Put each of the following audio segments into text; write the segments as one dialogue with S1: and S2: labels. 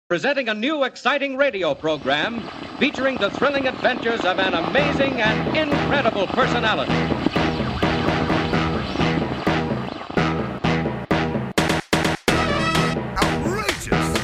S1: Presenting a new exciting radio program featuring the thrilling adventures of an amazing and incredible personality.
S2: Outrageous!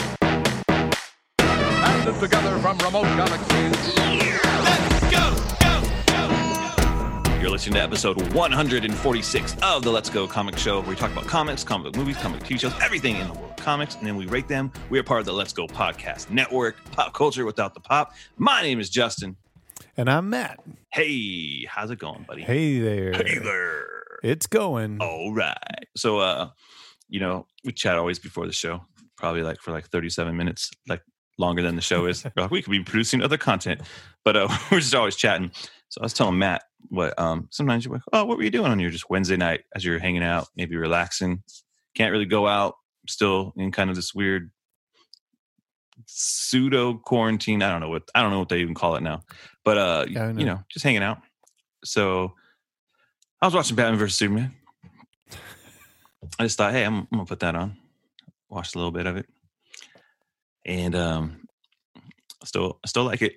S2: Banded together from remote galaxies.
S3: Let's go! You're listening to episode 146 of the Let's Go Comic Show, where we talk about comics, comic book movies, comic TV shows, everything in the world of comics, and then we rate them. We are part of the Let's Go Podcast Network, pop culture without the pop. My name is Justin.
S4: And I'm Matt.
S3: Hey, how's it going, buddy?
S4: Hey there.
S3: Hey there.
S4: It's going.
S3: All right. So, we chat always before the show, probably for 37 minutes, longer than the show is. We could be producing other content, but we're just always chatting. So I was telling Matt what sometimes you're like, oh, what were you doing on your just Wednesday night as you're hanging out, maybe relaxing? Can't really go out, still in kind of this weird pseudo quarantine. I don't know what they even call it now, but just hanging out. So I was watching Batman vs Superman. I just thought, hey, I'm gonna put that on. Watched a little bit of it, and I still like it.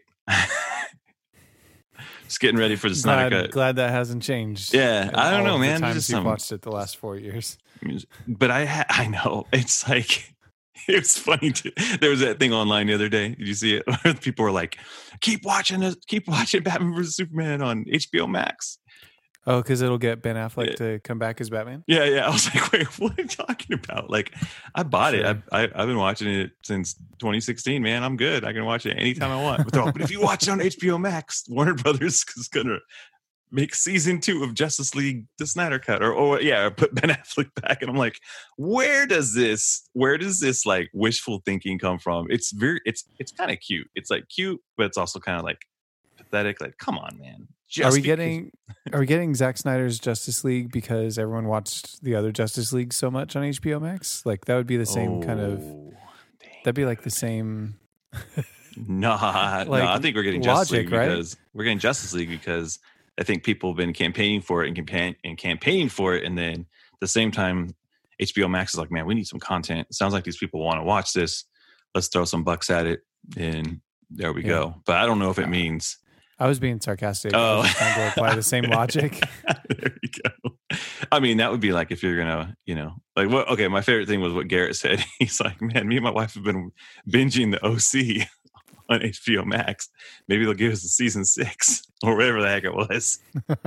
S3: Just getting ready for the Snyder Cut.
S4: Glad that hasn't changed.
S3: Yeah, I don't know, man.
S4: Times you've watched it the last 4 years,
S3: but I know it's like it's funny. There was that thing online the other day. Did you see it? Where people were like, keep watching Batman vs Superman on HBO Max.
S4: Oh, because it'll get Ben Affleck to come back as Batman?
S3: Yeah. I was like, wait, what are you talking about? Like, I bought it. I've been watching it since 2016, man. I'm good. I can watch it anytime I want. But if you watch it on HBO Max, Warner Brothers is going to make season 2 of Justice League, the Snyder Cut, or put Ben Affleck back. And I'm like, where does this like wishful thinking come from? It's kind of cute. It's like cute, but it's also kind of like pathetic. Like, come on, man. Are we
S4: getting Zack Snyder's Justice League because everyone watched the other Justice League so much on HBO Max? Like that would be the same kind of. That'd be like the same.
S3: No, I think we're getting Justice League because we're getting Justice League because I think people have been campaigning for it and campaigning for it, and then at the same time, HBO Max is like, man, we need some content. It sounds like these people want to watch this. Let's throw some bucks at it, and there we go. But I don't know if it means.
S4: I was being sarcastic. I was trying to apply the same logic.
S3: There you go. I mean, that would be like if you're gonna, what? Okay, my favorite thing was what Garrett said. He's like, "Man, me and my wife have been binging the OC on HBO Max. Maybe they'll give us a season 6 or whatever the heck it was."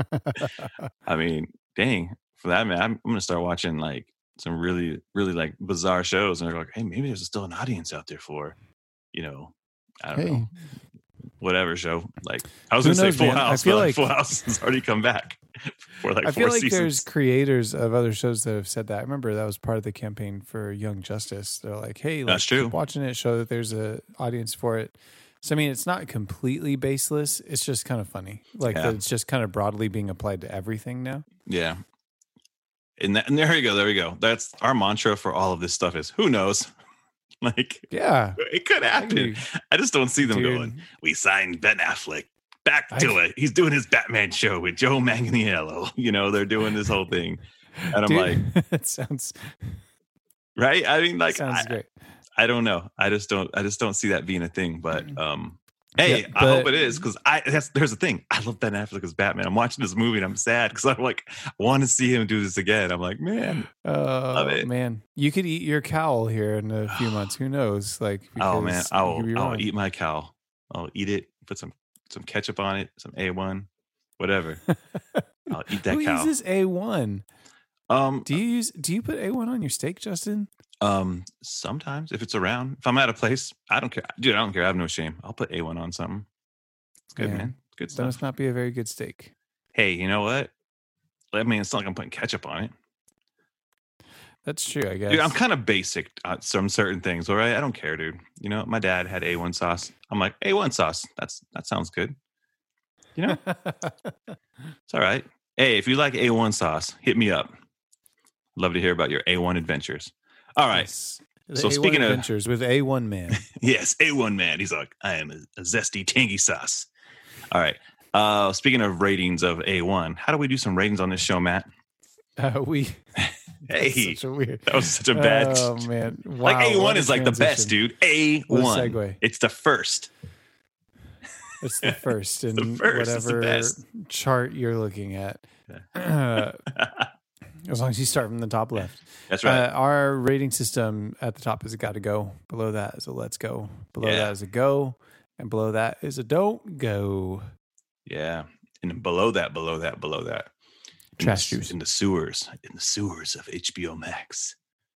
S3: I mean, dang, for that man, I'm gonna start watching like some really, really like bizarre shows, and they're like, "Hey, maybe there's still an audience out there for, I don't know." Whatever show, like I was going to say Full House, but Full House has already come back for like 4 seasons. I feel like
S4: there's creators of other shows that have said that. I remember that was part of the campaign for Young Justice. They're like, hey,
S3: that's true.
S4: Keep watching it, show that there's an audience for it. So I mean, it's not completely baseless. It's just kind of funny, that it's just kind of broadly being applied to everything now.
S3: Yeah, and there we go. That's our mantra for all of this stuff: is who knows. Like, yeah, it could happen. I just don't see them going, we signed Ben Affleck back to it. He's doing his Batman show with Joe Manganiello. They're doing this whole thing. And I'm like,
S4: that sounds
S3: right. I mean, like,
S4: sounds great.
S3: I don't know. I just don't see that being a thing. But, hey, I hope it is because there's the thing. I love Ben Affleck as Batman. I'm watching this movie and I'm sad because I'm like, I want to see him do this again. I'm like, man, love it.
S4: Man, you could eat your cowl here in a few months. Who knows? Like,
S3: oh man, I'll eat my cowl. I'll eat it. Put some ketchup on it. Some A1, whatever. I'll eat that cowl.
S4: Who uses A1? Do you put A1 on your steak, Justin?
S3: Sometimes if it's around, if I'm at a place, I don't care, dude. I don't care. I have no shame. I'll put A1 on something. It's good, man. It's good stuff.
S4: That must not be a very good steak.
S3: Hey, you know what? I mean, it's not like I'm putting ketchup on it.
S4: That's true, I guess.
S3: Dude, I'm kind of basic on some certain things. All right, I don't care, dude. My dad had A1 sauce. I'm like, A1 sauce. That sounds good. It's all right. Hey, if you like A1 sauce, hit me up. Love to hear about your A1 adventures. All right.
S4: Yes.
S3: So
S4: A1
S3: speaking of
S4: adventures with A1 Man.
S3: Yes, A1 Man. He's like, I am a zesty, tangy sauce. All right. Speaking of ratings of A1, how do we do some ratings on this show, Matt?
S4: We
S3: Hey,
S4: such a weird.
S3: that was such a bad.
S4: Oh man, wow,
S3: Like A1
S4: what a
S3: is like the best,
S4: transition.
S3: dude.
S4: What a
S3: A1.
S4: segue.
S3: It's the first.
S4: It's the first in
S3: the first. It's the
S4: whatever
S3: best.
S4: chart you're looking at. As long as you start from the top left.
S3: That's right.
S4: Our rating system at the top is a gotta go. Below that is a let's go. Below
S3: Yeah.
S4: that is a go. And below that is a don't go.
S3: Yeah. And below that.
S4: Trash juice.
S3: In the sewers of HBO Max.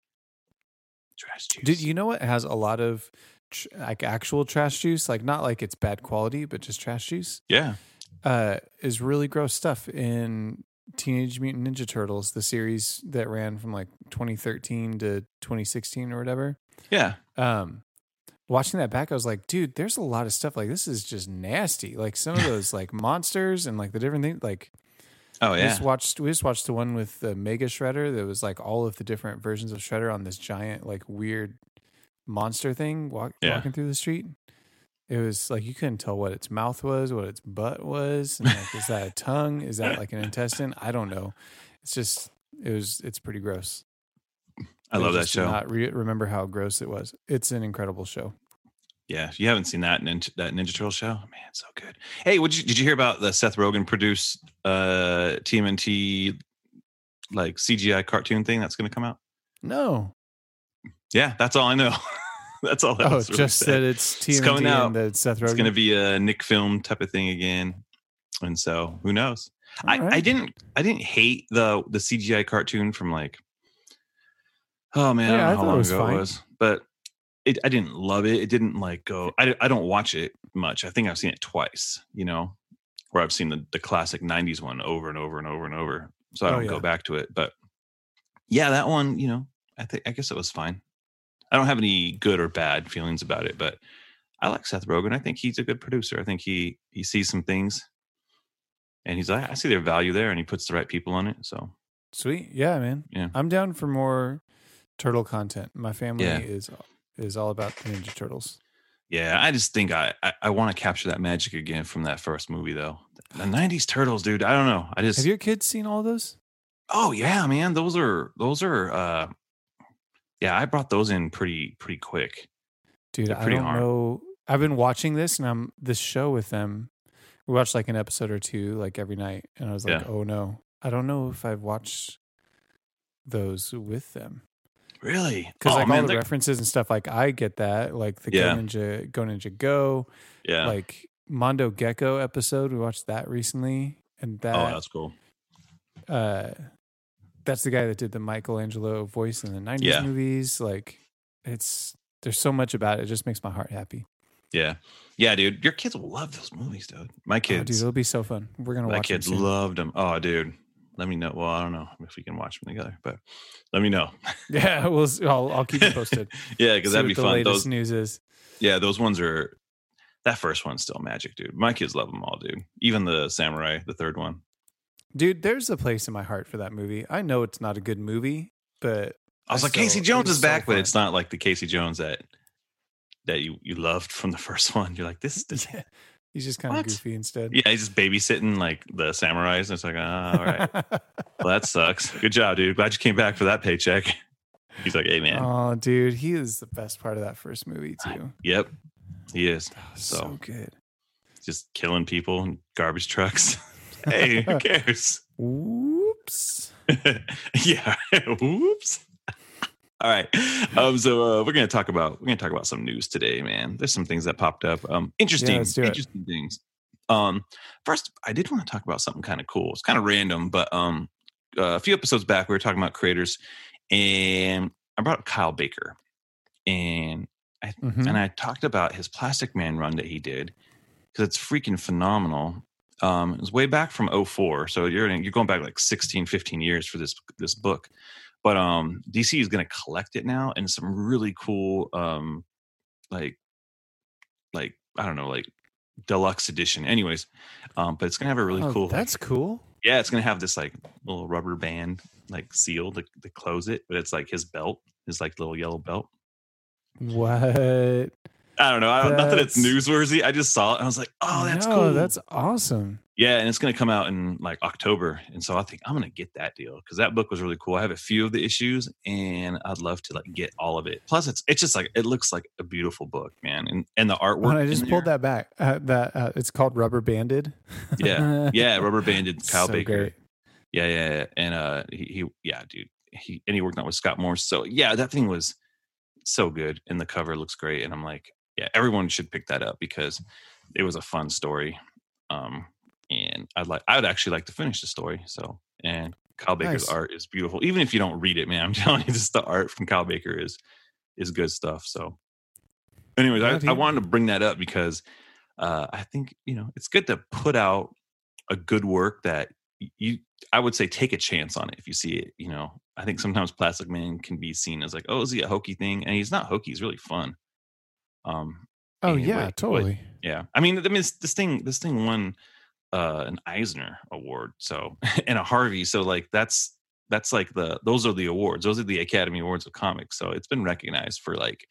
S3: Trash juice.
S4: Did you know what has a lot of like actual trash juice? Like not like it's bad quality, but just trash juice.
S3: Yeah.
S4: Is really gross stuff in Teenage Mutant Ninja Turtles, the series that ran from like 2013 to 2016 or whatever.
S3: Yeah.
S4: Watching that back, I was like, dude, there's a lot of stuff like this is just nasty. Like some of those like monsters and like the different things. Like,
S3: Oh
S4: we
S3: yeah.
S4: just watched the one with the Mega Shredder. That was like all of the different versions of Shredder on this giant like weird monster thing walking through the street. It was like you couldn't tell what its mouth was, what its butt was. And like, is that a tongue? Is that like an intestine? I don't know. It's pretty gross.
S3: I love that
S4: just
S3: show.
S4: did not remember how gross it was. It's an incredible show.
S3: Yeah, if you haven't seen that Ninja Turtle show, man, it's so good. Hey, did you hear about the Seth Rogen produced TMNT like CGI cartoon thing that's going to come out?
S4: No.
S3: Yeah, that's all I know. That's all.
S4: Oh, just that it's TMNT
S3: coming out.
S4: and that it's Seth Rogen.
S3: It's going to be a Nick film type of thing again, and so who knows?
S4: All right.
S3: I didn't hate the CGI cartoon from like, oh man,
S4: Yeah,
S3: I
S4: I
S3: don't know how
S4: thought it
S3: long
S4: was
S3: ago
S4: fine.
S3: it was, but I didn't love it. It didn't like go. I don't watch it much. I think I've seen it twice. You know, where I've seen the classic '90s one over and over and over and over. So I don't go back to it. But yeah, that one, you know, I guess it was fine. I don't have any good or bad feelings about it, but I like Seth Rogen. I think he's a good producer. I think he sees some things and he's like, I see their value there, and he puts the right people on it. So
S4: Sweet. Yeah, man.
S3: Yeah.
S4: I'm down for more turtle content. My family
S3: Yeah.
S4: is all about the Ninja Turtles.
S3: yeah, I just think I want to capture that magic again from that first movie though. The 90s Turtles, dude. I don't know.
S4: Have your kids seen all those?
S3: Oh yeah, man. Those are yeah, I brought those in pretty quick.
S4: Dude,
S3: They're
S4: I
S3: pretty
S4: don't
S3: hard.
S4: know. I've been watching this and this show with them. We watched like an episode or two like every night, and I was like,
S3: Yeah.
S4: oh no. I don't know if I've watched those with them.
S3: Really?
S4: Because like all the
S3: they're-
S4: references and stuff, like I get that. Like the
S3: Yeah.
S4: Go Ninja Go,
S3: yeah.
S4: like Mondo Gecko episode. We watched that recently. And that
S3: Oh, that's cool.
S4: that's the guy that did the Michelangelo voice in the 90s
S3: Yeah.
S4: movies. Like there's so much about it. It just makes my heart happy.
S3: Yeah. Yeah, dude. Your kids will love those movies, dude. My
S4: Oh, dude,
S3: kids.
S4: it'll be so fun. We're gonna
S3: My
S4: watch them
S3: kids
S4: soon.
S3: loved them. Oh, dude. Let me know. Well, I don't know if we can watch them together, but let me know.
S4: Yeah, I'll keep you posted.
S3: Yeah, because
S4: See
S3: that'd
S4: what
S3: be
S4: the
S3: fun.
S4: latest news is.
S3: Yeah, those ones are. That first one's still magic, dude. My kids love them all, dude. Even the Samurai, the third one.
S4: Dude, there's a place in my heart for that movie. I know it's not a good movie, but
S3: I was like,
S4: still-
S3: Casey Jones
S4: it was
S3: is back,
S4: so
S3: but
S4: fun.
S3: it's not like the Casey Jones that you loved from the first one. You're like, this.
S4: Yeah. He's just kind of
S3: What?
S4: goofy instead.
S3: Yeah, he's just babysitting like the samurais. And it's like, all right. Well, that sucks. Good job, dude. Glad you came back for that paycheck. He's like, hey, man.
S4: Oh, dude, he is the best part of that first movie too.
S3: Yep, he is.
S4: So
S3: So
S4: good.
S3: just killing people in garbage trucks. Hey, who cares?
S4: Whoops.
S3: Yeah. Whoops. All right. So we're gonna talk about some news today, man. There's some things that popped up. Interesting
S4: let's do it.
S3: things. First, I did want to talk about something kind of cool. It's kind of random, but a few episodes back we were talking about creators, and I brought up Kyle Baker, and
S4: Mhm.
S3: I talked about his Plastic Man run that he did because it's freaking phenomenal. It was way back from 2004, so you're going back like 16, 15 years for this book. But DC is going to collect it now in some really cool, like I don't know, like deluxe edition. Anyways, but it's going to have a really
S4: Oh,
S3: cool.
S4: That's cool.
S3: Yeah, it's going to have this like little rubber band like seal to close it, but it's like his belt, his like little yellow belt.
S4: What?
S3: I don't know. Not that it's newsworthy. I just saw it and I was like, oh, that's cool.
S4: That's awesome.
S3: Yeah, and it's going to come out in like October, and so I think I'm going to get that deal because that book was really cool. I have a few of the issues, and I'd love to like get all of it. Plus, it's just like it looks like a beautiful book, man, and the artwork.
S4: I just pulled that back. It's called Rubber Banded.
S3: yeah, Rubber Banded. Kyle
S4: so
S3: Baker.
S4: Great.
S3: Yeah, and he dude, he worked on it with Scott Morse. So yeah, that thing was so good, and the cover looks great, and I'm like, yeah, everyone should pick that up because it was a fun story. And I would actually like to finish the story. So, and Kyle Baker's art is beautiful. Even if you don't read it, man, I'm telling you, just the art from Kyle Baker is good stuff. So anyways, I wanted to bring that up because I think, it's good to put out a good work that I would say take a chance on it if you see it. I think sometimes Plastic Man can be seen as like, oh, is he a hokey thing? And he's not hokey. He's really fun.
S4: Totally.
S3: Yeah. I mean, this thing won an Eisner Award, so and a Harvey. So like that's like those are the awards. Those are the Academy Awards of comics. So it's been recognized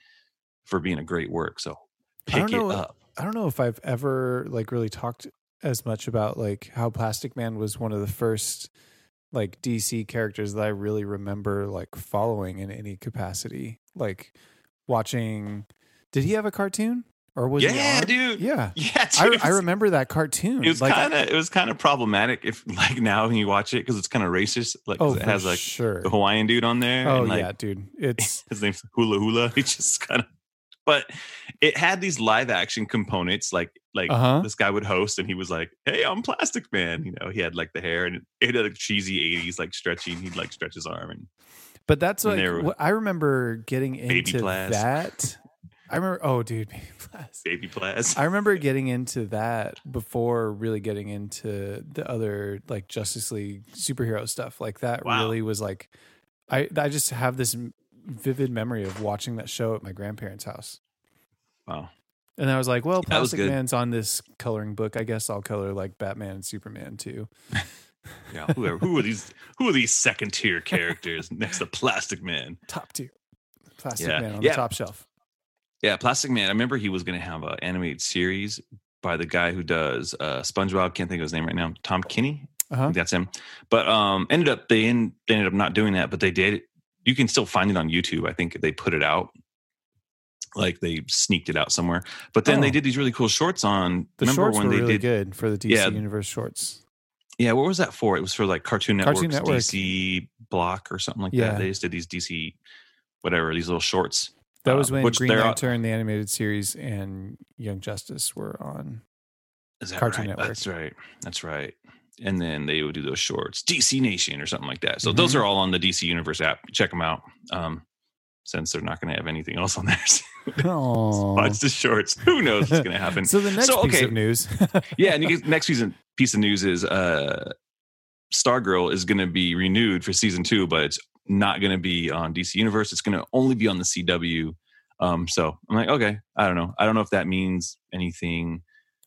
S3: for being a great work. So pick it up.
S4: I don't know if I've ever like really talked as much about like how Plastic Man was one of the first like DC characters that I really remember like following in any capacity. Like watching. Did he have a cartoon? Or was he on?
S3: Dude.
S4: Yeah.
S3: Dude.
S4: I remember that cartoon.
S3: It was kind of problematic if like now when you watch it because it's kind of racist. Like it has like the Hawaiian dude on there.
S4: Oh
S3: and, like,
S4: yeah, dude. It's
S3: his name's Hula Hula. He just kind of, but it had these live action components. Like this guy would host and he was like, "Hey, I'm Plastic Man." He had like the hair and it had like cheesy 80s like stretching. He'd like stretch his arm
S4: But that's like I remember getting into that. I remember,
S3: Baby Plaz.
S4: I remember getting into that before really getting into the other like Justice League superhero stuff. Like that really was like, I just have this vivid memory of watching that show at my grandparents' house.
S3: Wow.
S4: And I was like, well, Plastic Man's on this coloring book. I guess I'll color like Batman and Superman too.
S3: Yeah. Who are these second tier characters next to Plastic Man?
S4: Top tier. Plastic Man on the top shelf.
S3: Yeah, Plastic Man. I remember he was going to have an animated series by the guy who does SpongeBob. Can't think of his name right now. Tom Kenny. I think that's him. But they ended up not doing that. But they did. You can still find it on YouTube. I think they put it out. Like they sneaked it out somewhere. But then they did these really cool shorts on.
S4: The shorts were really good for the DC Universe shorts.
S3: Yeah, what was that for? It was for like Cartoon Network's DC block or something like that. They just did these DC, whatever, these little shorts.
S4: That was when Green Lantern, the animated series, and Young Justice were on Cartoon Network.
S3: That's right. And then they would do those shorts, DC Nation or something like that. So those are all on the DC Universe app. Check them out. Since they're not going to have anything else on there. It's just shorts. Who knows what's going to happen?
S4: So the next piece of news.
S3: Next piece of news is Stargirl is going to be renewed for season 2, but it's not going to be on DC Universe. It's going to only be on the CW. So I'm like, okay, I don't know. I don't know if that means anything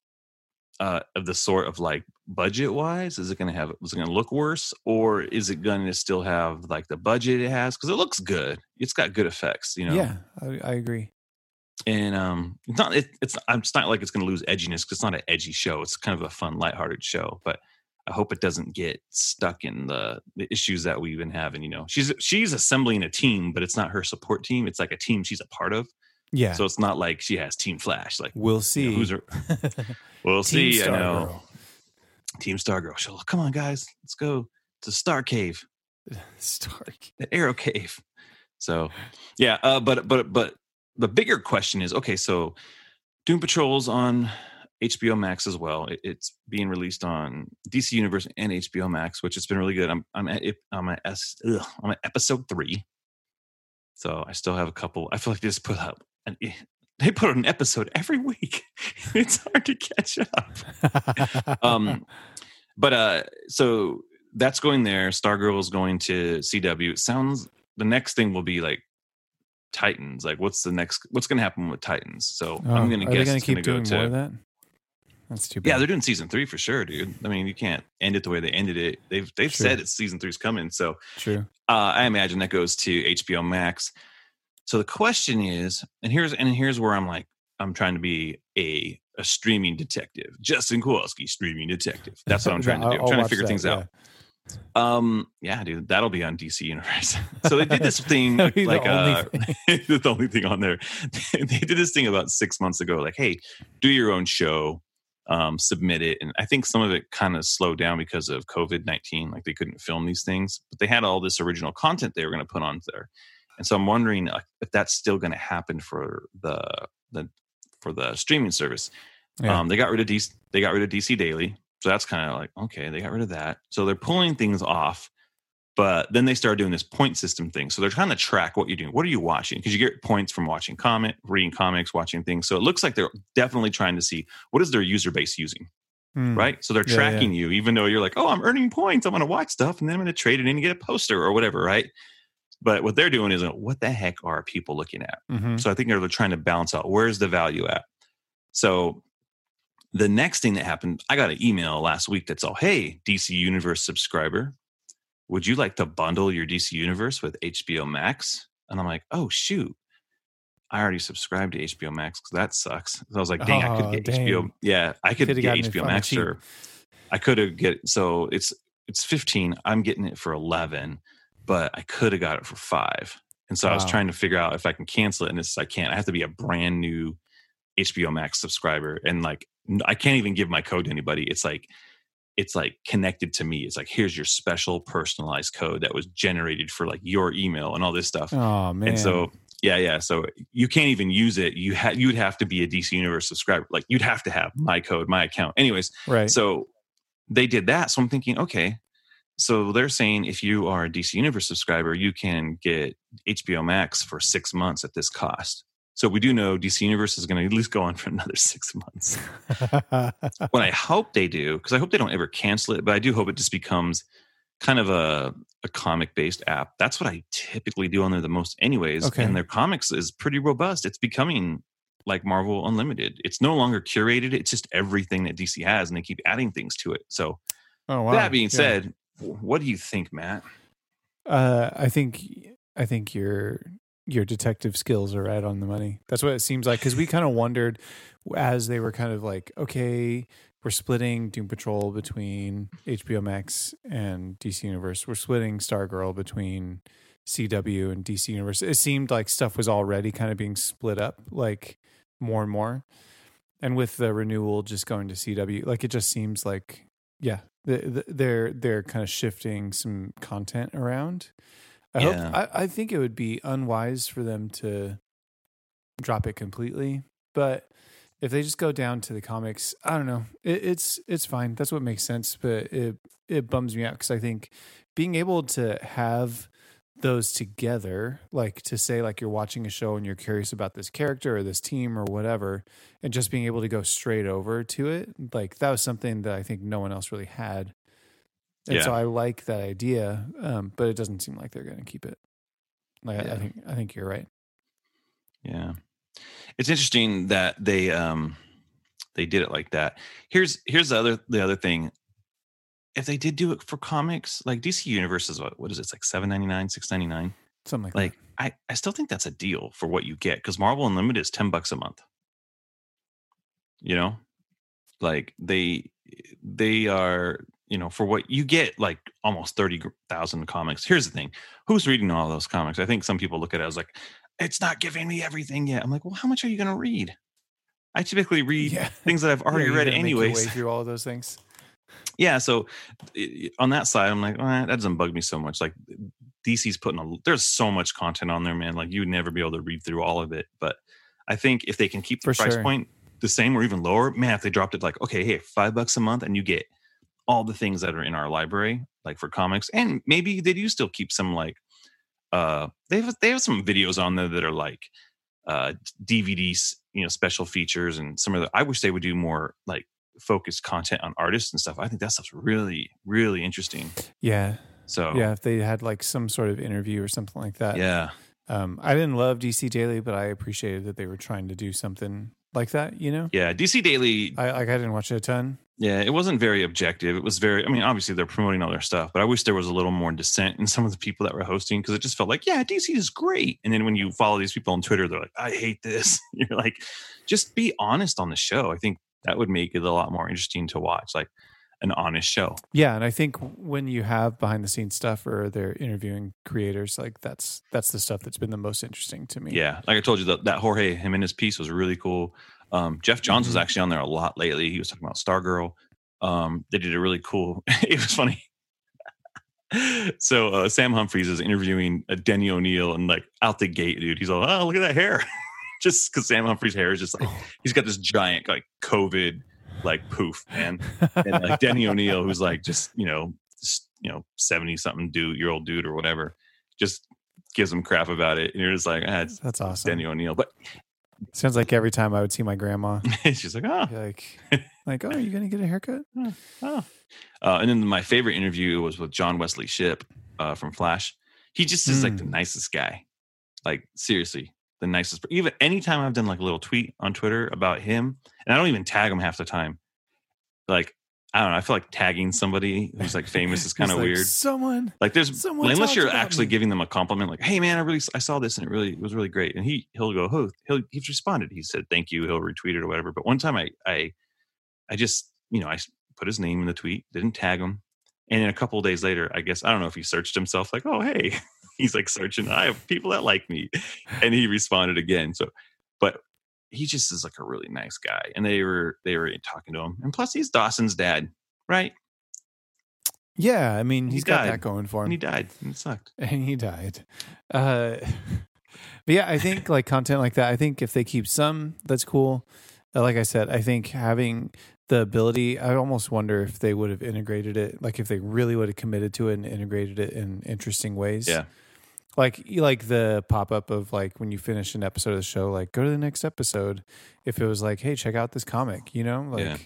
S3: of the sort of like budget wise. Is it going to look worse, or is it going to still have like the budget it has? Because it looks good. It's got good effects, Yeah,
S4: I agree.
S3: And it's not like it's going to lose edginess because it's not an edgy show. It's kind of a fun, lighthearted show, but I hope it doesn't get stuck in the issues that we've been having. She's assembling a team, but it's not her support team. It's like a team she's a part of.
S4: Yeah.
S3: So it's not like she has Team Flash. Like
S4: we'll see.
S3: We'll see. I know.
S4: Girl.
S3: Team Stargirl. So come on, guys, let's go to Star Cave. The Arrow Cave. So yeah. But the bigger question is, okay, so Doom Patrol's on HBO Max as well. It's being released on DC Universe and HBO Max, which has been really good. I'm at episode 3, so I still have a couple. I feel like they just put out an episode every week. It's hard to catch up. But so that's going there. Stargirl is going to CW. It sounds the next thing will be like Titans. Like what's going to happen with Titans? So I'm going to guess
S4: it's going to go to more of that. That's too bad.
S3: Yeah, they're doing season 3 for sure, dude. I mean, you can't end it the way they ended it. They've said it's season 3's coming. So
S4: true.
S3: I imagine that goes to HBO Max. So the question is, and here's where I'm like, I'm trying to be a streaming detective. Justin Kowalski, streaming detective. That's what I'm trying to do. I'm trying to figure things out. Yeah, dude, that'll be on DC Universe. So they did this thing like the only thing on there. They did this thing about 6 months ago, like, hey, do your own show, submit it. And I think some of it kind of slowed down because of COVID-19. Like they couldn't film these things, but they had all this original content they were going to put on there. And so I'm wondering if that's still going to happen for the streaming service. Yeah. They got rid of DC Daily. So that's kind of like, okay, they got rid of that. So they're pulling things off, but then they started doing this point system thing. So they're trying to track what you're doing. What are you watching? Because you get points from reading comics, watching things. So it looks like they're definitely trying to see what is their user base using, right? So they're tracking you, even though you're like, oh, I'm earning points. I'm going to watch stuff, and then I'm going to trade it in and get a poster or whatever, right? But what they're doing is, what the heck are people looking at? Mm-hmm. So I think they're trying to balance out, where's the value at? So the next thing that happened, I got an email last week that's all, hey, DC Universe subscriber, would you like to bundle your DC Universe with HBO Max? And I'm like, oh, shoot. I already subscribed to HBO Max because that sucks. So I was like, dang, I could get HBO. Yeah, I could get HBO Max. Or I could have so it's 15. I'm getting it for 11, but I could have got it for 5. And so I was trying to figure out if I can cancel it. And I can't. I have to be a brand new HBO Max subscriber. And like, I can't even give my code to anybody. It's like connected to me. It's like, here's your special personalized code that was generated for like your email and all this stuff.
S4: Oh man.
S3: And so, yeah. So you can't even use it. You'd have to be a DC Universe subscriber. Like you'd have to have my code, my account. Anyways.
S4: Right.
S3: So they did that. So I'm thinking, okay. So they're saying if you are a DC Universe subscriber, you can get HBO Max for 6 months at this cost. So we do know DC Universe is going to at least go on for another 6 months. What I hope they do, because I hope they don't ever cancel it, but I do hope it just becomes kind of a comic-based app. That's what I typically do on there the most anyways. Okay. And their comics is pretty robust. It's becoming like Marvel Unlimited. It's no longer curated. It's just everything that DC has, and they keep adding things to it. So that being said, what do you think, Matt?
S4: I think your detective skills are right on the money. That's what it seems like. Because we kind of wondered as they were kind of like, okay, we're splitting Doom Patrol between HBO Max and DC Universe. We're splitting Stargirl between CW and DC Universe. It seemed like stuff was already kind of being split up like more and more. And with the renewal just going to CW, like it just seems like, they're kind of shifting some content around. I think it would be unwise for them to drop it completely, but if they just go down to the comics, I don't know. It's fine. That's what makes sense, but it bums me out because I think being able to have those together, like to say like you're watching a show and you're curious about this character or this team or whatever, and just being able to go straight over to it, like that was something that I think no one else really had. And so I like that idea, but it doesn't seem like they're going to keep it. Like I think you're right.
S3: Yeah, it's interesting that they did it like that. Here's the other thing. If they did do it for comics, like DC Universe is what is it? It's like $7.99, $6.99,
S4: something like that.
S3: I still think that's a deal for what you get because Marvel Unlimited is $10 a month. You know, like they are. You know, for what you get, like almost 30,000 comics. Here's the thing. Who's reading all those comics? I think some people look at it as like, it's not giving me everything yet. I'm like, well, how much are you going to read? I typically read things that I've already read anyways.
S4: Make your way through all of those things.
S3: Yeah. So on that side, I'm like, that doesn't bug me so much. Like DC's there's so much content on there, man. Like you'd never be able to read through all of it. But I think if they can keep the price point the same or even lower, man, if they dropped it like, okay, hey, $5 a month and you get all the things that are in our library, like for comics, and maybe they do still keep some like they have some videos on there that are like DVDs, you know, special features, and some of the. I wish they would do more like focused content on artists and stuff. I think that stuff's really, really interesting.
S4: Yeah.
S3: So
S4: if they had like some sort of interview or something like that.
S3: Yeah.
S4: I didn't love DC Daily, but I appreciated that they were trying to do something like that, you know?
S3: Yeah, DC Daily.
S4: I didn't watch it a ton.
S3: Yeah, it wasn't very objective. It was very, I mean, obviously they're promoting all their stuff, but I wish there was a little more dissent in some of the people that were hosting, because it just felt like, yeah, DC is great. And then when you follow these people on Twitter, they're like, I hate this. You're like, just be honest on the show. I think that would make it a lot more interesting to watch, like an honest show.
S4: Yeah, and I think when you have behind the scenes stuff or they're interviewing creators, like that's the stuff that's been the most interesting to me.
S3: Yeah, like I told you, that Jorge Jimenez piece was really cool. Jeff Johns was actually on there a lot lately. He was talking about Stargirl. They did a really cool. It was funny. So Sam Humphries is interviewing Denny O'Neil, and like out the gate, dude, he's all, "Oh, look at that hair!" Just because Sam Humphries' hair is just like he's got this giant like COVID like poof, man. And like Denny O'Neil, who's like just 70-something year old dude or whatever, just gives him crap about it, and you're just like,
S4: that's awesome,
S3: Denny O'Neil. But
S4: sounds like every time I would see my grandma,
S3: she's like, oh,
S4: like, oh, are you gonna get a haircut?
S3: Oh. And then my favorite interview was with John Wesley Shipp from Flash. He just is like the nicest guy. Like seriously, the nicest. Even anytime I've done like a little tweet on Twitter about him, and I don't even tag him half the time. Like, I don't know. I feel like tagging somebody who's like famous is kind of weird.
S4: Someone
S3: unless you're actually giving them a compliment, like, "Hey man, I saw this and it was really great." And he'll go, he's responded. He said thank you. He'll retweet it or whatever. But one time I just I put his name in the tweet, didn't tag him, and then a couple of days later, I guess I don't know if he searched himself, like, oh hey, he's like searching. I have people that like me, and he responded again. So, but he just is like a really nice guy, and they were talking to him, and plus he's Dawson's dad, right?
S4: Yeah, I mean he's got that going for him.
S3: And he died, and it sucked.
S4: And he died. But yeah, I think like content like that. I think if they keep some, that's cool. Like I said, I think having the ability, I almost wonder if they would have integrated it, like if they really would have committed to it and integrated it in interesting ways.
S3: Yeah.
S4: Like the pop-up of like when you finish an episode of the show, like go to the next episode. If it was like, hey, check out this comic, It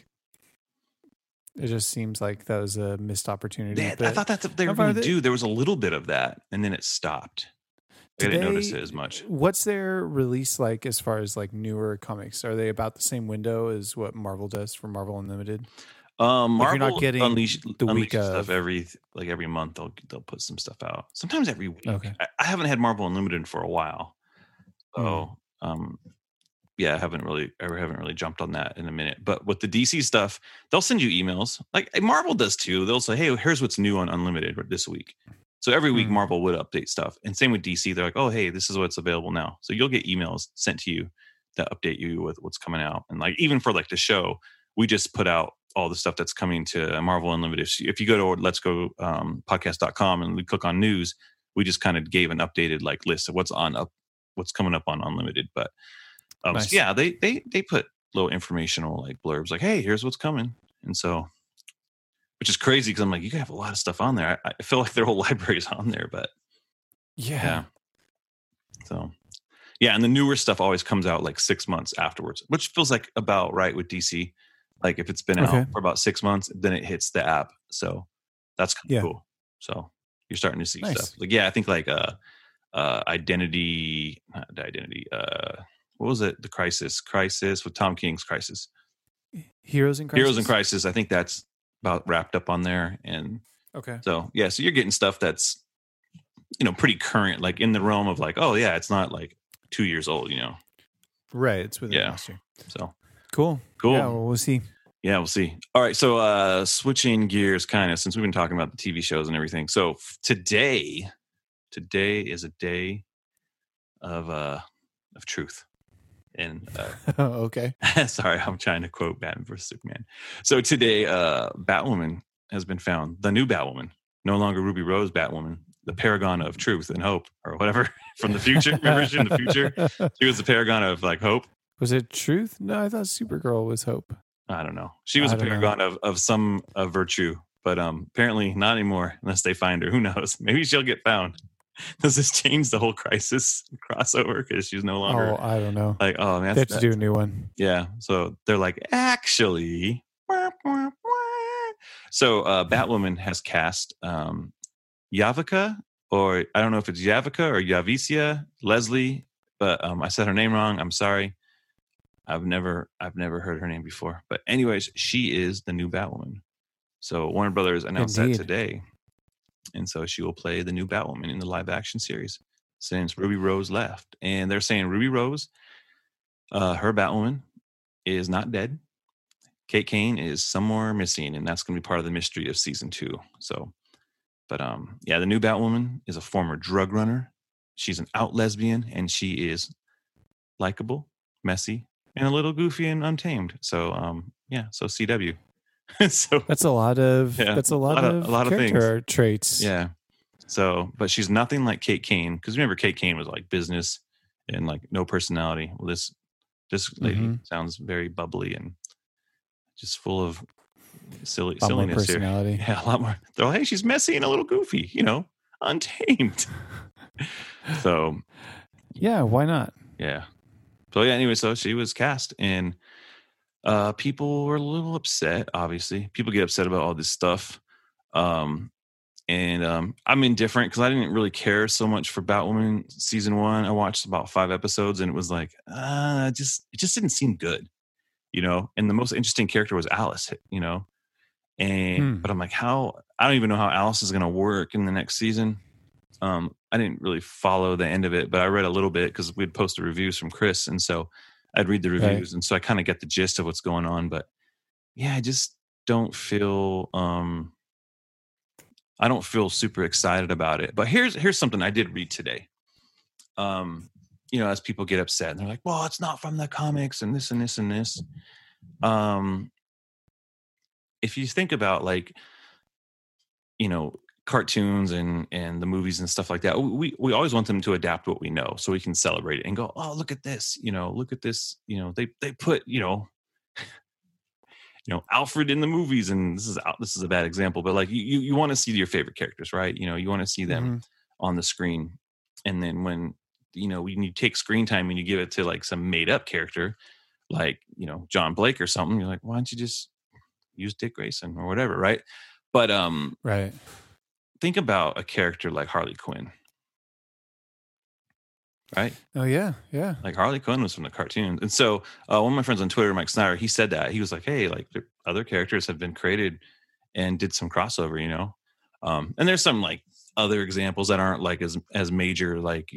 S4: just seems like that was a missed opportunity.
S3: I thought that's what they were going to do. There was a little bit of that, and then it stopped. I didn't notice it as much.
S4: What's their release like as far as like newer comics? Are they about the same window as what Marvel does for Marvel Unlimited?
S3: Marvel,
S4: you're not getting
S3: unleash
S4: week
S3: stuff every month. They'll put some stuff out. Sometimes every week.
S4: Okay.
S3: I haven't had Marvel Unlimited for a while, so yeah, I haven't really jumped on that in a minute. But with the DC stuff, they'll send you emails. Like Marvel does too. They'll say, "Hey, here's what's new on Unlimited this week." So every week Marvel would update stuff, and same with DC. They're like, "Oh, hey, this is what's available now." So you'll get emails sent to you that update you with what's coming out, and like even for like the show, we just put out all the stuff that's coming to Marvel Unlimited. If you go to Let's Go podcast.com and we click on news, we just kind of gave an updated like list of what's coming up on Unlimited. But
S4: nice.
S3: So yeah, they put little informational like blurbs like, "Hey, here's what's coming," and so, which is crazy because I'm like, you have a lot of stuff on there. I feel like their whole library is on there, but yeah. So yeah, and the newer stuff always comes out like 6 months afterwards, which feels like about right with DC. Like if it's been out for about 6 months, then it hits the app. So that's kind of cool. So you're starting to see stuff. Like, yeah, I think like Identity. What was it? The Crisis with Tom King's Crisis.
S4: Heroes in
S3: Crisis. I think that's about wrapped up on there. And so yeah, so you're getting stuff that's pretty current, like in the realm of like, oh yeah, it's not like 2 years old,
S4: Right. It's within last year.
S3: So
S4: cool.
S3: Yeah,
S4: well, we'll see.
S3: Yeah, we'll see. All right, so switching gears kind of, since we've been talking about the TV shows and everything. So today is a day of truth. And
S4: okay.
S3: Sorry, I'm trying to quote Batman vs Superman. So today, Batwoman has been found. The new Batwoman, no longer Ruby Rose Batwoman, the paragon of truth and hope, or whatever from the future. Remember, she in the future, she was the paragon of like hope.
S4: Was it truth? No, I thought Supergirl was hope.
S3: I don't know. She was a paragon of some virtue, but apparently not anymore unless they find her. Who knows? Maybe she'll get found. Does this change the whole Crisis crossover because she's no longer?
S4: Oh, I don't know.
S3: Like, oh man,
S4: they have to do a new one.
S3: Yeah, so they're like, actually, so Batwoman has cast Yavica, or I don't know if it's Yavica or Yavicia Leslie, but I said her name wrong. I'm sorry. I've never heard her name before. But anyways, she is the new Batwoman. So Warner Brothers announced that today. And so she will play the new Batwoman in the live action series since Ruby Rose left. And they're saying Ruby Rose, her Batwoman, is not dead. Kate Kane is somewhere missing, and that's going to be part of the mystery of season 2. So, but yeah, the new Batwoman is a former drug runner. She's an out lesbian, and she is likable, messy, and a little goofy and untamed. So, yeah, so CW. So
S4: that's a lot of character
S3: things.
S4: Traits.
S3: Yeah. So, but she's nothing like Kate Kane, because remember Kate Kane was like business and like no personality. Well, this lady sounds very bubbly and just full of silliness
S4: personality.
S3: Here. Yeah, a lot more. They're like, hey, she's messy and a little goofy, untamed. So,
S4: yeah, why not?
S3: Yeah. So yeah. Anyway, so she was cast, and people were a little upset. Obviously, people get upset about all this stuff. I'm indifferent because I didn't really care so much for Batwoman season 1. I watched about 5 episodes, and it was like, it just didn't seem good, And the most interesting character was Alice, but I'm like, I don't even know how Alice is going to work in the next season. I didn't really follow the end of it, but I read a little bit because we'd posted reviews from Chris, and so I'd read the reviews, right. And so I kind of get the gist of what's going on. But yeah, I just don't feel. I don't feel super excited about it. But here's something I did read today. As people get upset and they're like, well, it's not from the comics and this and this and this. If you think about cartoons and the movies and stuff like that, we always want them to adapt what we know so we can celebrate it and go, oh, look at this, look at this, they put, Alfred in the movies, and this is a bad example, but like you want to see your favorite characters, right? You want to see them on the screen. And then when you take screen time and you give it to like some made up character, like, John Blake or something, you're like, why don't you just use Dick Grayson or whatever. Right. But,
S4: right.
S3: Think about a character like Harley Quinn. Right.
S4: Oh yeah. Yeah.
S3: Like Harley Quinn was from the cartoons. And so one of my friends on Twitter, Mike Snyder, he said that. He was like, hey, like other characters have been created and did some crossover, and there's some like other examples that aren't like as major, like,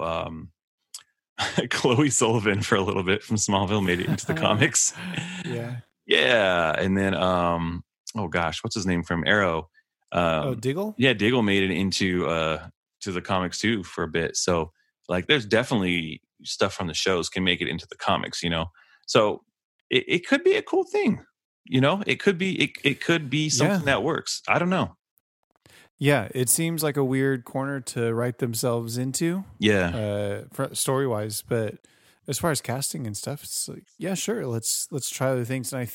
S3: Chloe Sullivan for a little bit from Smallville made it into the comics.
S4: Yeah.
S3: Yeah. And then, oh gosh, what's his name from Arrow?
S4: Diggle?
S3: Yeah, Diggle made it into to the comics too for a bit. So like there's definitely stuff from the shows can make it into the comics, So it could be a cool thing. It could be something that works. I don't know.
S4: Yeah, it seems like a weird corner to write themselves into.
S3: Yeah.
S4: Story wise, but as far as casting and stuff, it's like, yeah, sure. Let's try other things. And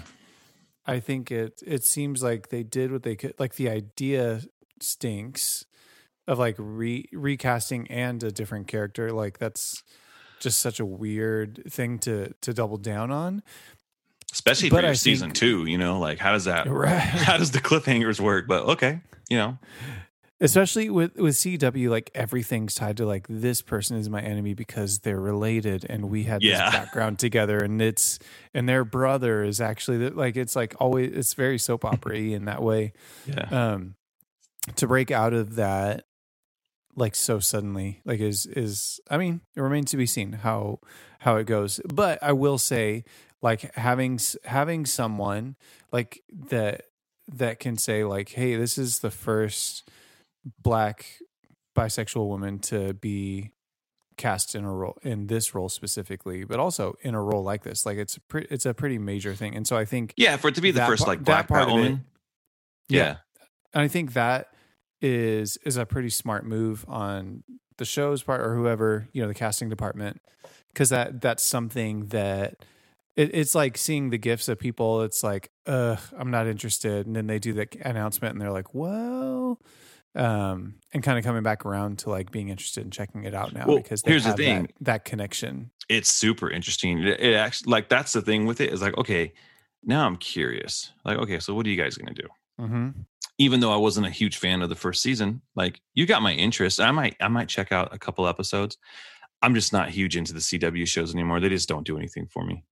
S4: I think it seems like they did what they could. Like the idea stinks of like recasting and a different character. Like that's just such a weird thing to double down on.
S3: Especially for your season 2, like how does that,
S4: right.
S3: How does the cliffhangers work? But okay,
S4: Especially with CW, like everything's tied to like this person is my enemy because they're related and we had this background together, and their brother is actually like it's like always it's very soap opera-y in that way.
S3: Yeah.
S4: To break out of that like so suddenly, like is I mean, it remains to be seen how it goes. But I will say, like having someone like that can say like, hey, this is the first Black bisexual woman to be cast in this role specifically, but also in a role like this, like it's a pretty major thing. And so I think
S3: for it to be the first like Black Batwoman,
S4: yeah, and I think that is a pretty smart move on the show's part or whoever, the casting department, because that's something that it's like seeing the gifts of people. It's like, I'm not interested, and then they do the announcement, and they're like, well. And kind of coming back around to like being interested in checking it out now because they have the thing. That connection. It's
S3: super interesting. It actually, like, that's the thing with it is like, okay, now I'm curious. Like, okay, so what are you guys going to do?
S4: Mm-hmm.
S3: Even though I wasn't a huge fan of the first season, like you got my interest. I might check out a couple episodes. I'm just not huge into the CW shows anymore. They just don't do anything for me.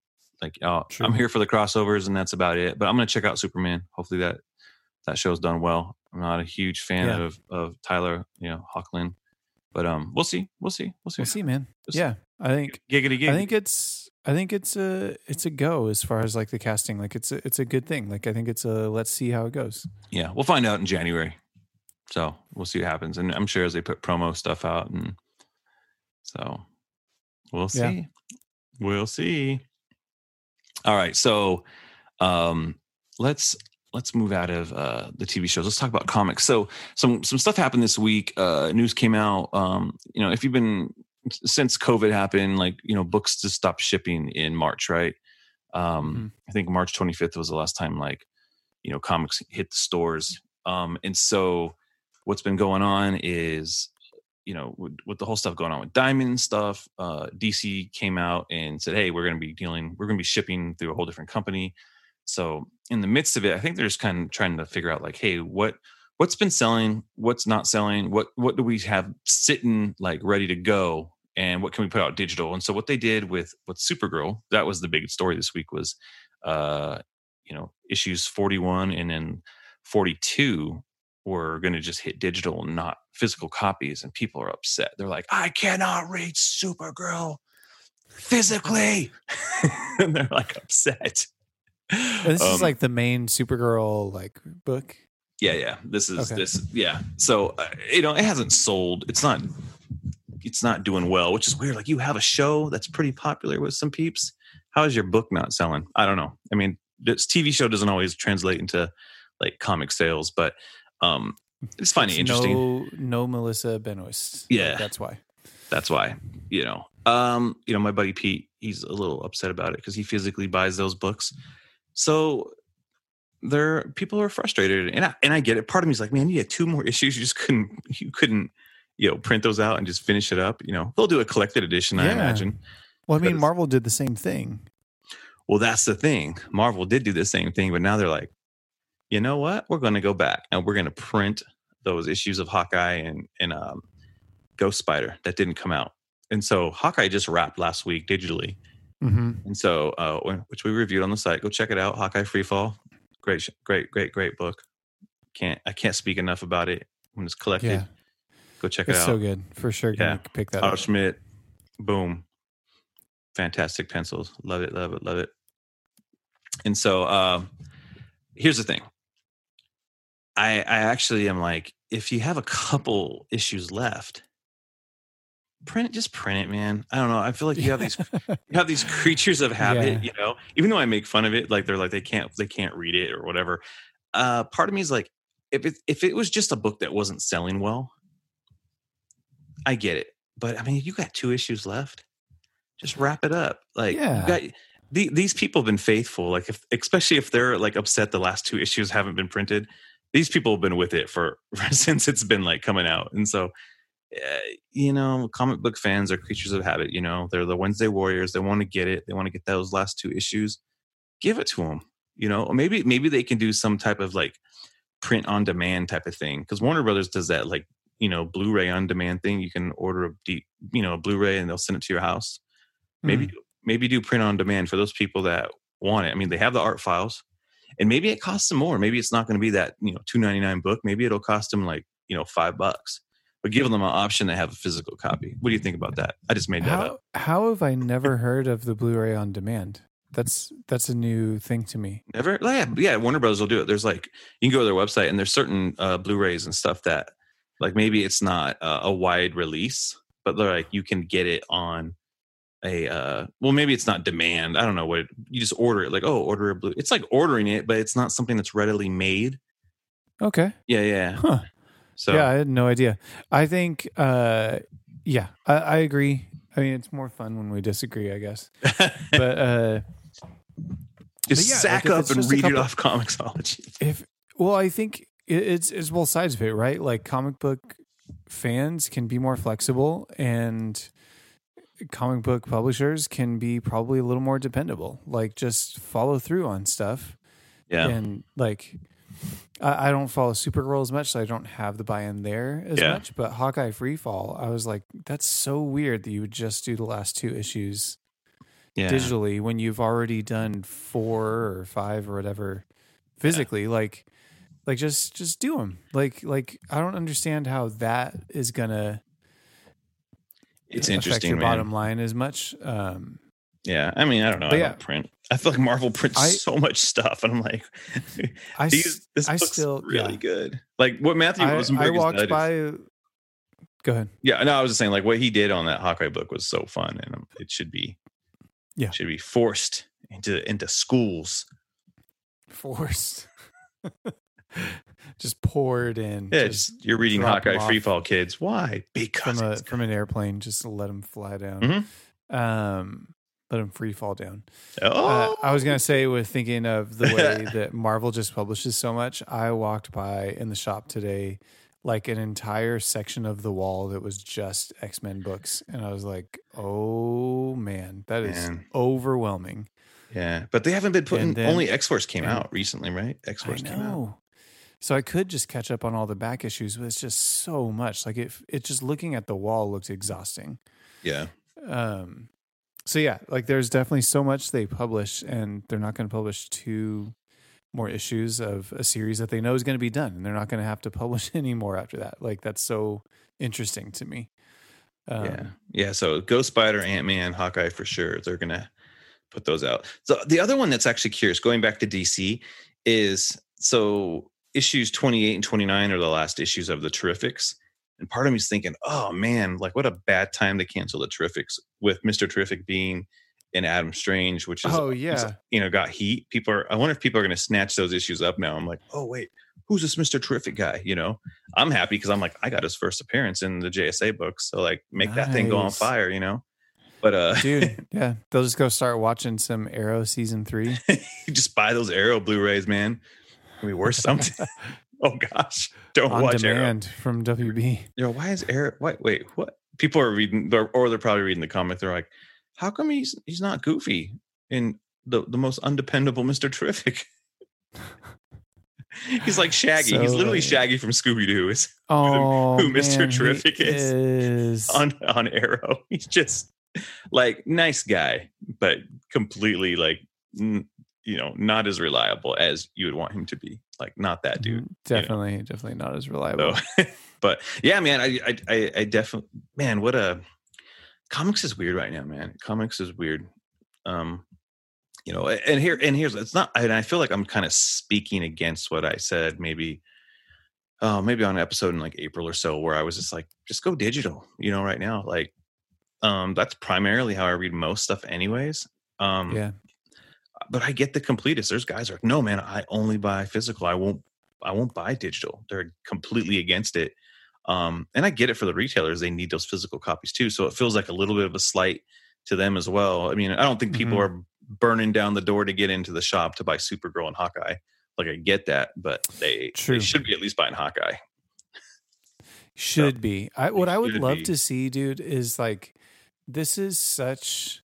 S3: Like,
S4: True.
S3: I'm here for the crossovers, and that's about it. But I'm gonna check out Superman. Hopefully that show's done well. I'm not a huge fan of Tyler, Hoechlin, but we'll see.
S4: We'll see, man.
S3: We'll
S4: yeah, I think
S3: giggity.
S4: I think it's a go as far as like the casting. Like it's a good thing. Like I think it's a let's see how it goes.
S3: Yeah, we'll find out in January. So we'll see what happens, and I'm sure as they put promo stuff out, and so we'll see.
S4: Yeah.
S3: We'll see. All right, so let's move out of the TV shows. Let's talk about comics. So some stuff happened this week. News came out. If you've been since COVID happened, like books just stopped shipping in March, right? I think March 25th was the last time comics hit the stores. And so what's been going on is with the whole stuff going on with Diamond stuff, DC came out and said, hey, we're going to be shipping through a whole different company. So in the midst of it, I think they're just kind of trying to figure out like, hey, what's been selling, what's not selling, what do we have sitting like ready to go, and what can we put out digital? And so what they did with Supergirl, that was the big story this week, was issues 41 and then 42 were going to just hit digital, not physical copies, and people are upset. They're like, I cannot read Supergirl physically. And they're like upset.
S4: This is like the main Supergirl like book.
S3: Yeah. This is this. Yeah. So it hasn't sold. It's not doing well, which is weird. Like you have a show that's pretty popular with some peeps. How is your book not selling? I don't know. I mean, this TV show doesn't always translate into like comic sales, but it's finding interesting.
S4: No Melissa Benoist.
S3: Yeah,
S4: that's why.
S3: My buddy Pete, he's a little upset about it because he physically buys those books. So people are frustrated, and I get it. Part of me is like, man, you had 2 more issues. You couldn't print those out and just finish it up. They'll do a collected edition, I imagine.
S4: Well, I mean, Marvel did the same thing.
S3: Well, that's the thing. Marvel did do the same thing, but now they're like, you know what? We're going to go back and we're going to print those issues of Hawkeye and Ghost Spider that didn't come out. And so Hawkeye just wrapped last week digitally. Mm-hmm. And so, which we reviewed on the site. Go check it out. Hawkeye Freefall. Great book. I can't speak enough about it when it's collected.
S4: Yeah.
S3: Go check it out.
S4: It's so good. For sure.
S3: Yeah.
S4: Pick that
S3: Otto
S4: up.
S3: Schmidt. Boom. Fantastic pencils. Love it. And so here's the thing. I actually am like, if you have a couple issues left, print it, man. I don't know. I feel like you have these creatures of habit, even though I make fun of it, like they're like, they can't read it or whatever. Part of me is like, if it was just a book that wasn't selling well, I get it. But I mean, you got 2 issues left. Just wrap it up. Like, these people have been faithful. Like, especially if they're like upset the last 2 issues haven't been printed, these people have been with it for since it's been like coming out. And so, comic book fans are creatures of habit. They're the Wednesday Warriors. They want to get it. They want to get those last 2 issues. Give it to them. Maybe they can do some type of like print on demand type of thing, because Warner Brothers does that, like Blu-ray on demand thing. You can order a Blu-ray and they'll send it to your house. Maybe do print on demand for those people that want it. I mean, they have the art files, and maybe it costs them more. Maybe it's not going to be that $2.99 book. Maybe it'll cost them like $5, but give them an option to have a physical copy. What do you think about that? I just made that up.
S4: How have I never heard of the Blu-ray on demand? That's a new thing to me.
S3: Never? Yeah. Warner Brothers will do it. There's like, you can go to their website and there's certain Blu-rays and stuff that like maybe it's not a wide release, but they're like, you can get it on maybe it's not demand. I don't know what you just order it. Like, order a Blu. It's like ordering it, but it's not something that's readily made.
S4: Okay.
S3: Yeah.
S4: Huh. So I had no idea. I think, I agree. I mean, it's more fun when we disagree, I guess. But
S3: just sack up and read it off Comixology.
S4: I think it's both sides of it, right? Like comic book fans can be more flexible, and comic book publishers can be probably a little more dependable. Like just follow through on stuff. Yeah. And like, I don't follow Supergirl as much, so I don't have the buy-in there as much. But Hawkeye Freefall, I was like, that's so weird that you would just do the last 2 issues digitally when you've already done 4 or 5 or whatever physically. Like just do them. Like I don't understand how that is gonna
S3: it's
S4: affect
S3: interesting,
S4: your
S3: man.
S4: bottom line as much.
S3: Yeah, I mean, I don't know. I don't print. I feel like Marvel prints so much stuff, and I'm like, this book's still really good. Like what Matthew Rosenberg
S4: I walked by. Go ahead.
S3: Yeah, no, I was just saying, like what he did on that Hawkeye book was so fun, and it should be, should be forced into schools.
S4: Forced. Just poured in.
S3: Yeah, you're reading Hawkeye Freefall, kids. Why? Because
S4: from an airplane, just let them fly down. Let them free fall down. I was gonna say, with thinking of the way that Marvel just publishes so much, I walked by in the shop today, like an entire section of the wall that was just X-Men books, and I was like, "Oh man, that is overwhelming." Yeah,
S3: but they haven't been putting. Only X-Force came out recently, right? X-Force came out.
S4: So I could just catch up on all the back issues, but it's just so much. Like it just looking at the wall looks exhausting.
S3: Yeah.
S4: So yeah, like there's definitely so much they publish, and they're not going to publish 2 more issues of a series that they know is going to be done, and they're not going to have to publish any more after that. Like that's so interesting to me.
S3: Yeah. So Ghost Spider, Ant-Man, Hawkeye for sure. They're going to put those out. So the other one that's actually curious, going back to DC, is issues 28 and 29 are the last issues of the Terrifics. And part of me is thinking, oh man, like what a bad time to cancel the Terrifics, with Mr. Terrific being in Adam Strange, which is, got heat. I wonder if people are going to snatch those issues up now. I'm like, oh wait, who's this Mr. Terrific guy? I'm happy because I'm like, I got his first appearance in the JSA books. So like make that thing go on fire, But
S4: dude, yeah, they'll just go start watching some Arrow season 3.
S3: You just buy those Arrow Blu-rays, man. Can be worth something. Oh gosh, don't
S4: on
S3: watch
S4: demand
S3: Arrow
S4: from WB.
S3: Why is Arrow? Wait, what? People are reading, or they're probably reading the comic. They're like, how come he's not Goofy in the most undependable Mr. Terrific? He's like Shaggy. He's literally Shaggy from Scooby Doo. Who Mr. Terrific is on Arrow. He's just like nice guy, but completely like not as reliable as you would want him to be. Like not that dude.
S4: Definitely not as reliable.
S3: So, but yeah, man, I definitely, man, comics is weird right now, man. Comics is weird. And here's it's not, and I feel like I'm kind of speaking against what I said maybe on an episode in like April or so, where I was just like, just go digital, right now. Like, that's primarily how I read most stuff anyways. But I get the completists. There's guys who are like, no, man, I only buy physical. I won't buy digital. They're completely against it. And I get it for the retailers. They need those physical copies too. So it feels like a little bit of a slight to them as well. I mean, I don't think people are burning down the door to get into the shop to buy Supergirl and Hawkeye. Like I get that, but they should be at least buying Hawkeye.
S4: Should be. What I would love to see, dude, is like, this is such...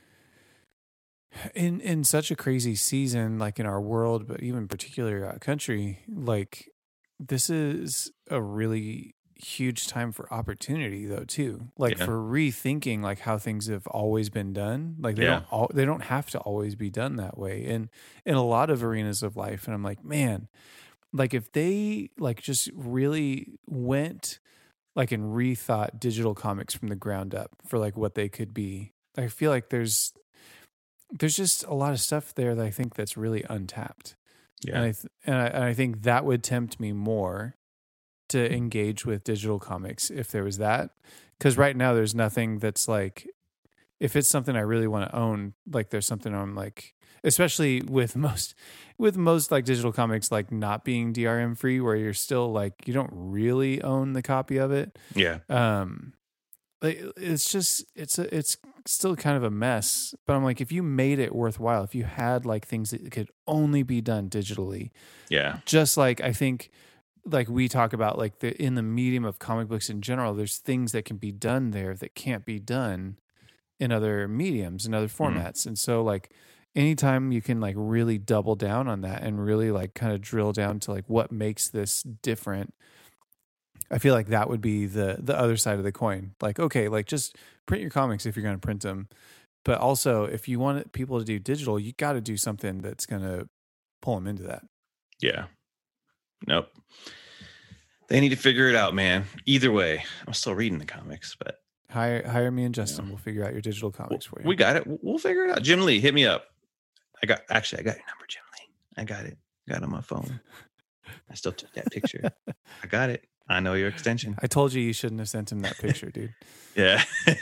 S4: In such a crazy season, like in our world, but even particularly our country, like this is a really huge time for opportunity, though, too. Like for rethinking, like how things have always been done. Like they don't have to always be done that way. And in a lot of arenas of life, and I'm like, man, like if they like just really went like and rethought digital comics from the ground up for like what they could be, I feel like there's just a lot of stuff there that I think that's really untapped. Yeah. And I think that would tempt me more to engage with digital comics if there was that. Because right now there's nothing that's like, if it's something I really want to own, like there's something I'm like, especially with most like digital comics, like not being DRM free, where you're still like, you don't really own the copy of it.
S3: Yeah.
S4: Like it's still kind of a mess, but I'm like, if you made it worthwhile, if you had like things that could only be done digitally, just like I think like we talk about like in the medium of comic books in general, there's things that can be done there that can't be done in other mediums and other formats. And so like anytime you can like really double down on that and really like kind of drill down to like what makes this different, I feel like that would be the other side of the coin. Like, okay, like just print your comics if you're going to print them, But also, if you want people to do digital, you got to do something that's going to pull them into that.
S3: Yeah. Nope. They need to figure it out, man. Either way, I'm still reading the comics, but
S4: hire me and Justin. We'll figure out your digital comics for you.
S3: We got it. We'll figure it out. Jim Lee, hit me up. I got your number, Jim Lee. I got it. Got it on my phone. I still took that picture. I got it. I know your extension.
S4: I told you shouldn't have sent him that picture, dude.
S3: Yeah.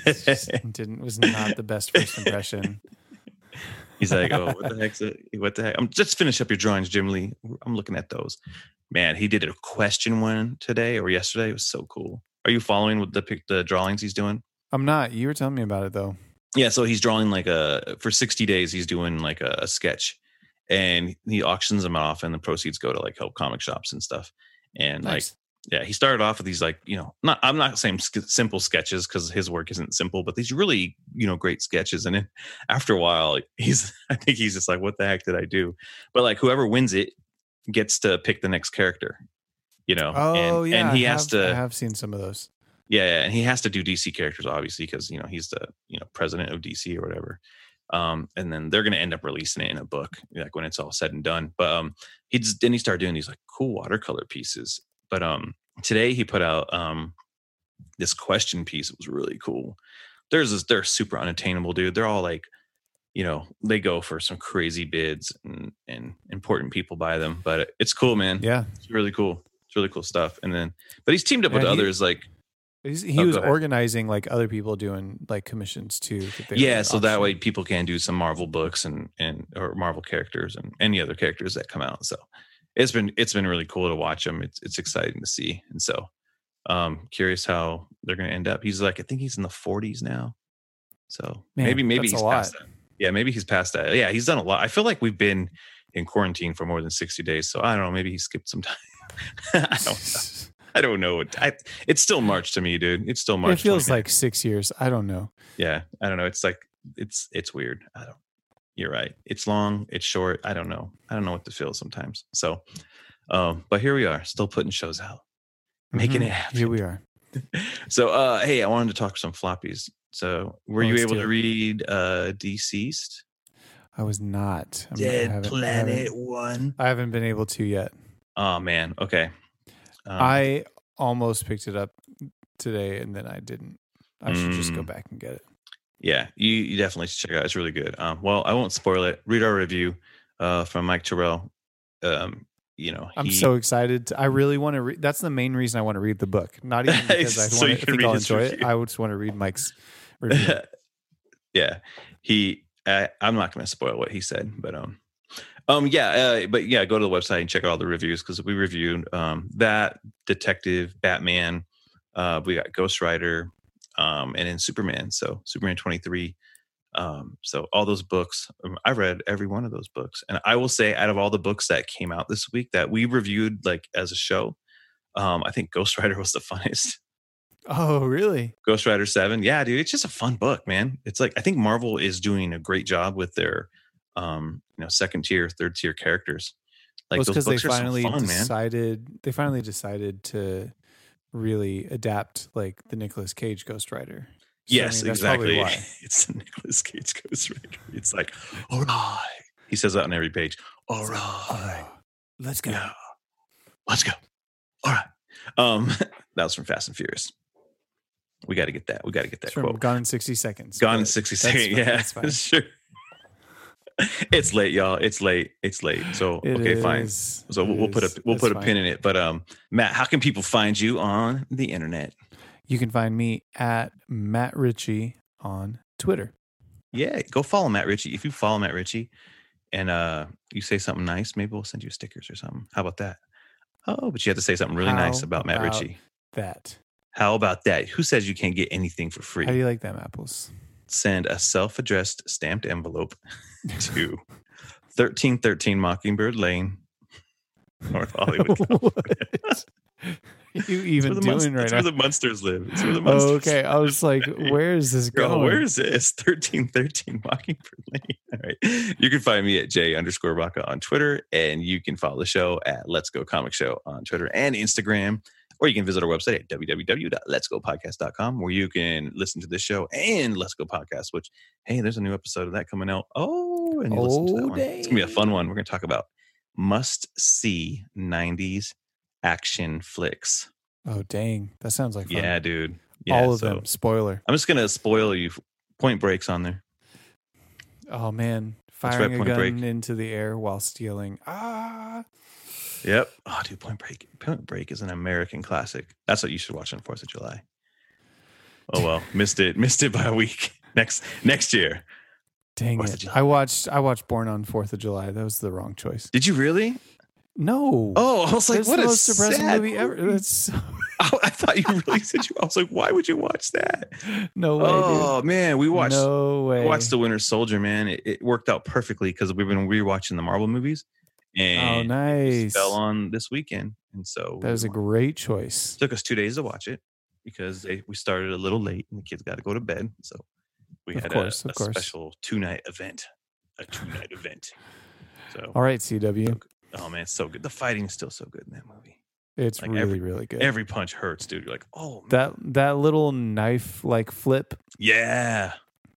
S4: Was not the best first impression.
S3: He's like, oh, what the heck? I'm just finish up your drawings, Jim Lee. I'm looking at those. Man, he did a question one today or yesterday. It was so cool. Are you following with the drawings he's doing?
S4: I'm not. You were telling me about it though.
S3: Yeah, so he's drawing for 60 days. He's doing like a sketch, and he auctions them off, and the proceeds go to like help comic shops and stuff. And
S4: nice.
S3: he started off with these like, I'm not saying simple sketches because his work isn't simple, but these really, great sketches. And then after a while, I think he's just like, what the heck did I do? But like whoever wins it gets to pick the next character,
S4: Oh, yeah.
S3: And
S4: I have seen some of those.
S3: Yeah. And he has to do DC characters, obviously, because, he's the, president of DC or whatever. And then they're going to end up releasing it in a book, like when it's all said and done. But he started doing these like cool watercolor pieces. But today he put out this question piece. It was really cool. They're super unattainable, dude. They're all like, they go for some crazy bids and important people buy them. But it's cool, man.
S4: Yeah,
S3: it's really cool. It's really cool stuff. But he's teamed up with others like.
S4: He was organizing like other people doing like commissions too.
S3: So that way people can do some Marvel books and or Marvel characters and any other characters that come out. So it's been really cool to watch them. It's exciting to see. And so curious how they're going to end up. He's like, I think he's in the 40s now. So maybe he's past that. Yeah, maybe he's past that. Yeah, he's done a lot. I feel like we've been in quarantine for more than 60 days. So I don't know. Maybe he skipped some time. I don't know. It's still March to me, dude. It's still March.
S4: It feels like 6 years. I don't know.
S3: Yeah, I don't know. It's like it's weird. You're right. It's long. It's short. I don't know. I don't know what to feel sometimes. So, but here we are, still putting shows out, making it happen.
S4: Here we are.
S3: So, hey, I wanted to talk some floppies. So, were you able to read Deceased?
S4: I was not.
S3: Dead Planet 1.
S4: I haven't been able to yet.
S3: Oh man. Okay.
S4: I almost picked it up today and then I didn't. I should just go back and get it.
S3: Yeah, you definitely should check it out. It's really good. Well, I won't spoil it. Read our review from Mike Terrell. I'm
S4: so excited. I really want to read. That's the main reason I want to read the book. Not even because I think I'll enjoy it. I just want to read Mike's review.
S3: Yeah, I'm not going to spoil what he said, but go to the website and check out all the reviews because we reviewed that Detective, Batman. We got Ghost Rider, and then Superman. So Superman 23. So all those books, I read every one of those books, and I will say, out of all the books that came out this week that we reviewed like as a show, I think Ghost Rider was the funnest.
S4: Oh, really?
S3: Ghost Rider 7. Yeah, dude, it's just a fun book, man. It's like I think Marvel is doing a great job with their second tier, third tier characters. Like those books are so fun, man.
S4: They finally decided to really adapt like the Nicolas Cage Ghost Rider. So,
S3: yes, exactly. It's the Nicolas Cage Ghost Rider. It's like, all right. He says that on every page. All right.
S4: Let's go.
S3: Yeah. Let's go. All right. That was from Fast and Furious. We got to get that.
S4: It's
S3: quote.
S4: From Gone in 60 Seconds.
S3: Gone in 60 Seconds. Yeah, that's sure. It's late, y'all. It's late. So fine. So we'll put a pin in it. But Matt, how can people find you on the internet?
S4: You can find me at Matt Ritchie on Twitter.
S3: Yeah, go follow Matt Ritchie. If you follow Matt Ritchie and you say something nice, maybe we'll send you stickers or something. How about that? Oh, but you have to say something really nice about Matt Ritchie. How about that? Who says you can't get anything for free?
S4: How do you like them apples?
S3: Send a self-addressed stamped envelope to 1313 Mockingbird Lane, North Hollywood.
S4: What are you even doing right now?
S3: That's where the Munsters live. It's where the Munsters
S4: okay. I was like, where is this going?
S3: Where is this? 1313 Mockingbird Lane. All right. You can find me at J_Baca on Twitter, and you can follow the show at Let's Go Comic Show on Twitter and Instagram. Or you can visit our website at www.letsgopodcast.com, where you can listen to this show and Let's Go Podcast, which, hey, there's a new episode of that coming out. Oh, and you listen to that one. It's going to be a fun one. We're going to talk about must-see 90s action flicks.
S4: Oh, dang. That sounds like fun.
S3: Yeah, dude. Yeah,
S4: all of them. Spoiler.
S3: I'm just going to spoil you. Point Break's on there.
S4: Oh, man. Firing a gun into the air while stealing. Ah.
S3: Yep. Oh, dude, Point Break. Point Break is an American classic. That's what you should watch on 4th of July. Oh, well. Missed it by a week. Next year.
S4: Dang it. I watched Born on 4th of July. That was the wrong choice.
S3: Did you really?
S4: No.
S3: Oh, I was like, what
S4: the
S3: a
S4: most depressing
S3: sad
S4: movie ever. That's so...
S3: I thought you really said I was like, why would you watch that?
S4: No way.
S3: Oh,
S4: dude.
S3: Man, we watched
S4: we
S3: watched The Winter Soldier, man. It worked out perfectly because we've been rewatching the Marvel movies. And
S4: nice.
S3: It fell on this weekend. And so
S4: that was a great choice.
S3: It took us 2 days to watch it because we started a little late and the kids got to go to bed. So we had a special 2-night event. A 2-night event. So
S4: all right, CW.
S3: Oh man, it's so good. The fighting is still so good in that movie.
S4: It's like really good.
S3: Every punch hurts, dude. You're like, oh man.
S4: That little knife like flip.
S3: Yeah.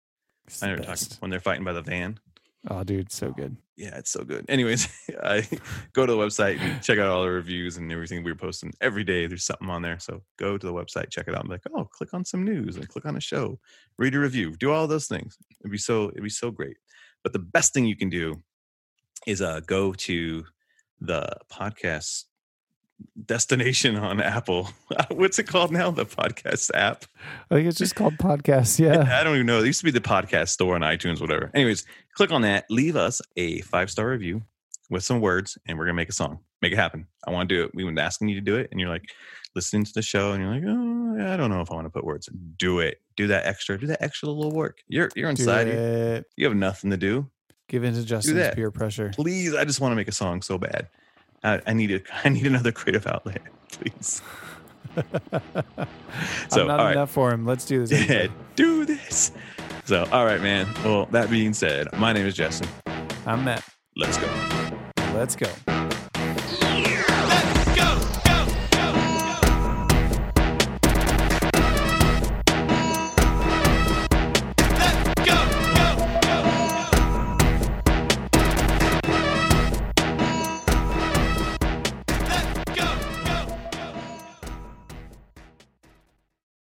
S3: I never talked when they're fighting by the van.
S4: Oh, dude, so good.
S3: Yeah, it's so good. Anyways, I go to the website and check out all the reviews and everything we're posting every day. There's something on there. So go to the website, check it out, and be like, oh, click on some news and click on a show, read a review, do all those things. It'd be so great. But the best thing you can do is go to the podcast destination on Apple. What's it called now? The podcast app?
S4: I think it's just called Podcast. Yeah.
S3: I don't even know. It used to be the podcast store on iTunes, whatever. Anyways, click on that. Leave us a 5-star review with some words, and we're going to make a song. Make it happen. I want to do it. We've been asking you to do it, and you're like listening to the show, and you're like, oh, I don't know if I want to put words. Do it. Do that extra little work. You're inside. You have nothing to do.
S4: Give in to Justin's peer pressure.
S3: Please, I just want to make a song so bad. I need another creative outlet, please. So,
S4: I'm not enough for him. Let's do this.
S3: Yeah, do this. So, all right, man. Well, that being said, my name is Justin.
S4: I'm Matt.
S3: Let's go.
S4: Let's go.
S2: Let's go.